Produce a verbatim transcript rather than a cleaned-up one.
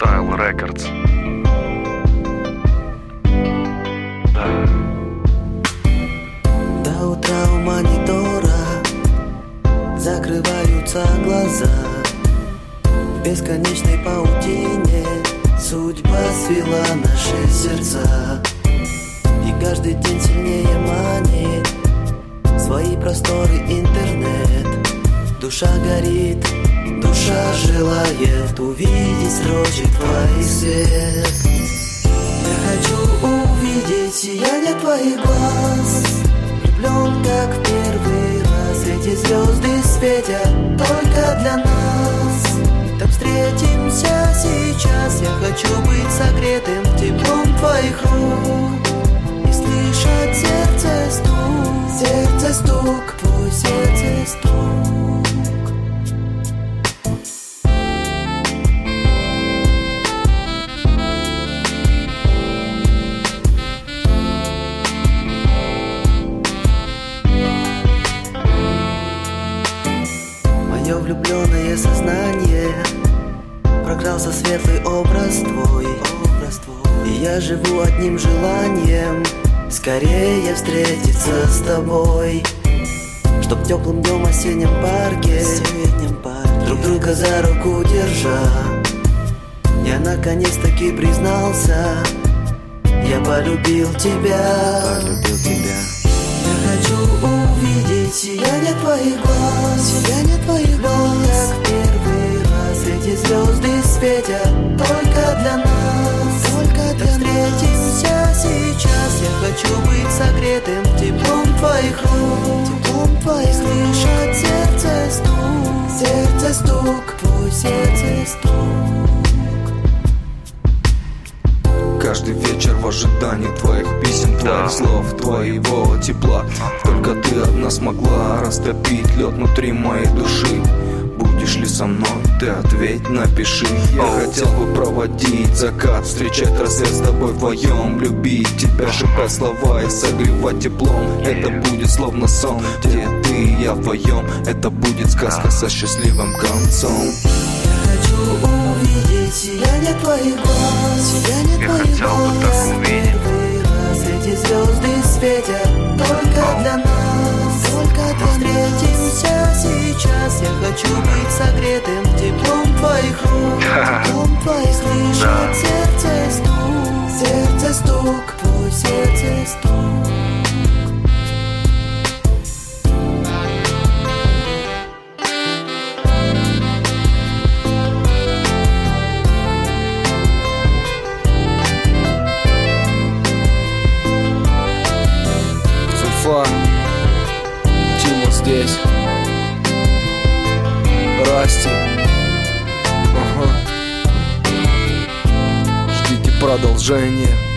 Style Records. Да. До утра у монитора закрываются глаза. В бесконечной паутине судьба свела наши сердца. И каждый день сильнее манит свои просторы интернет. Душа горит, душа желает увидеть строчек твоих свет. Я хочу увидеть сияние твоих глаз, влюблен как в первый раз. Эти звезды светят только для нас. Так встретимся сейчас. Я хочу быть согретым теплом твоих рук и слышать сердце стук, сердце стук, твой сердце стук. Мое влюбленное сознание прокрался светлый образ твой, образ твой. И я живу одним желанием скорее встретиться с тобой. Чтоб в теплом днем осеннем парке, осеннем парке друг друга за руку держа, я наконец-таки признался, я полюбил тебя, полюбил тебя. Я хочу увидеть сияние твоих глаз, сияние твоих глаз, как в первый раз. Эти звезды светят только для нас, только для нас. Встретимся сейчас. Я хочу быть согретым теплом твоих рук, теплом твоих. Слышать сердце стук, сердце стук, твой сердце стук. Каждый вечер в ожидании твоих писем, твоих да. слов, твоего тепла. Только ты одна смогла растопить лед внутри моей души. Будешь ли со мной? Ты ответь, напиши. Я oh. хотел бы проводить закат, встречать рассвет с тобой вдвоем, любить тебя, шептать слова и согревать теплом. yeah. Это будет словно сон, где ты и я вдвоем. Это будет сказка со счастливым концом. Я хочу увидеть сияние твоих глаз, сияние Я твоих хотел бы глаз. так увидеть. Эти звезды светят только oh. для нас, только для встретимся сейчас. Я хочу быть согретым теплом твоих рук, теплом твоих. Слышать сердце стук, сердце стук, твой сердце стук. Тима здесь, Расти. Ага. Ждите продолжения.